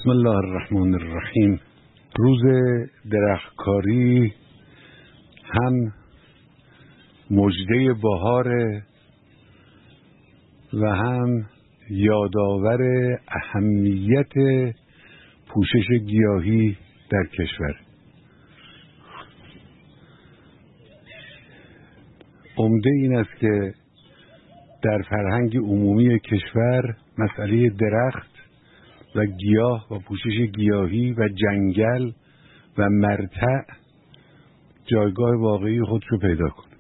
بسم الله الرحمن الرحیم. روز درختکاری هم مژده بهار و هم یادآور اهمیت پوشش گیاهی در کشور. عمده این است که در فرهنگ عمومی کشور مسئله درخت و گیاه و پوشش گیاهی و جنگل و مرتع جایگاه واقعی خودش رو پیدا کنه.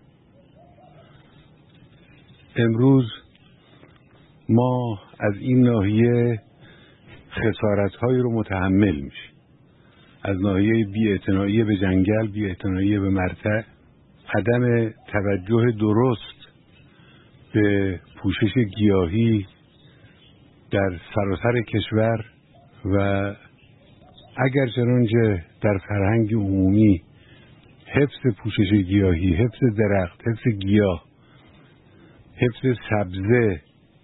امروز ما از این ناحیه خسارت‌هایی رو متحمل میشیم، از ناحیه بی‌اعتنایی به جنگل، بی‌اعتنایی به مرتع، عدم توجه درست به پوشش گیاهی در سراسر کشور و اگر چنانچه در فرهنگ عمومی حفظ پوشش گیاهی، حفظ درخت، حفظ گیاه، حفظ سبزه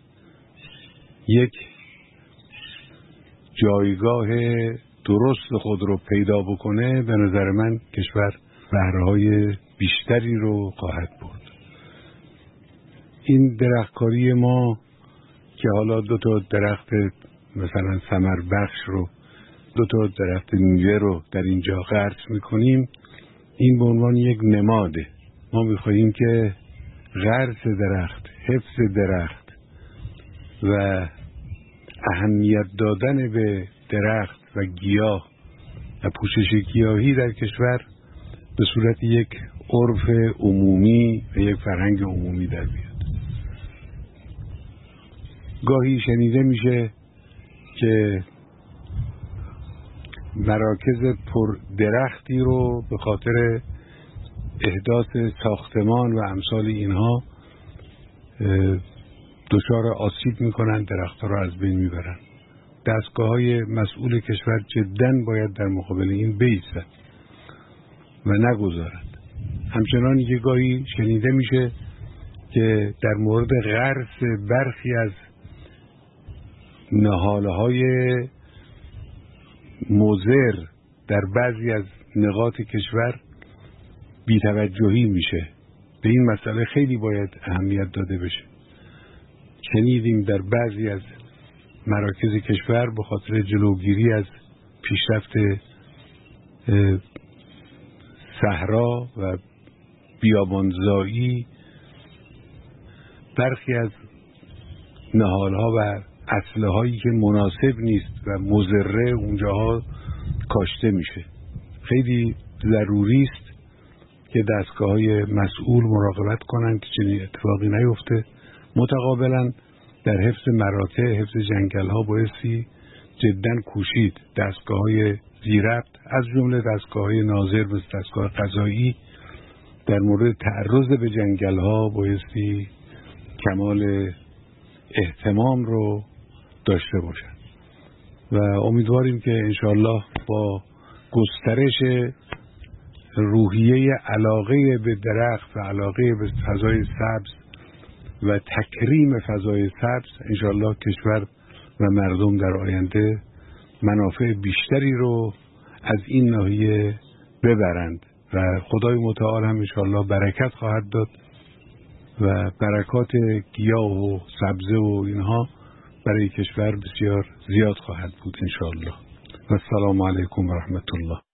یک جایگاه درست خود رو پیدا بکنه، به نظر من کشور بهره‌های بیشتری رو خواهد برد. این درختکاری ما که حالا 2 درخت مثلا ثمر بخش رو، 2 درخت میوه رو در اینجا غرس میکنیم، این به عنوان یک نماده. ما میخواییم که غرس درخت، حفظ درخت و اهمیت دادن به درخت و گیاه و پوشش گیاهی در کشور به صورت یک عرف عمومی و یک فرهنگ عمومی در بیاد. گاهی شنیده میشه که مراکز پر درختی رو به خاطر احداث ساختمان و امثال اینها دچار آسیب میکنن، درختها رو از بین میبرن. دستگاه‌های مسئول کشور جداً باید در مقابل این بایستند و نگذارند. همچنان یک گاهی شنیده میشه که در مورد غرس برخی از نهالهای مضر در بعضی از نقاط کشور بی‌توجهی میشه. به این مسئله خیلی باید اهمیت داده بشه. شنیدیم در بعضی از مراکز کشور به خاطر جلوگیری از پیشرفت صحرا و بیابانزایی برخی از نهالها و اصلهایی که مناسب نیست و مضره اونجاها کاشته میشه. خیلی ضروری است که دستگاه‌های مسئول مراقبت کنند که چنین اتفاقی نیفته. متقابلا در حفظ مراتع، حفظ جنگل‌ها بایستی جداً کوشید. دستگاه‌های ذی‌ربط از جمله دستگاه‌های ناظر مثل دستگاه قضایی در مورد تعرض به جنگل‌ها بایستی کمال اهتمام رو داشته باشند و امیدواریم که انشاءالله با گسترش روحیه علاقه به درخت و علاقه به فضای سبز و تکریم فضای سبز انشاءالله کشور و مردم در آینده منافع بیشتری رو از این ناحیه ببرند و خدای متعال هم انشاءالله برکت خواهد داد و برکات گیاه و سبزه و اینها برای کشور بسیار زیاد خواهد بود انشاءالله. و السلام علیکم و رحمت الله.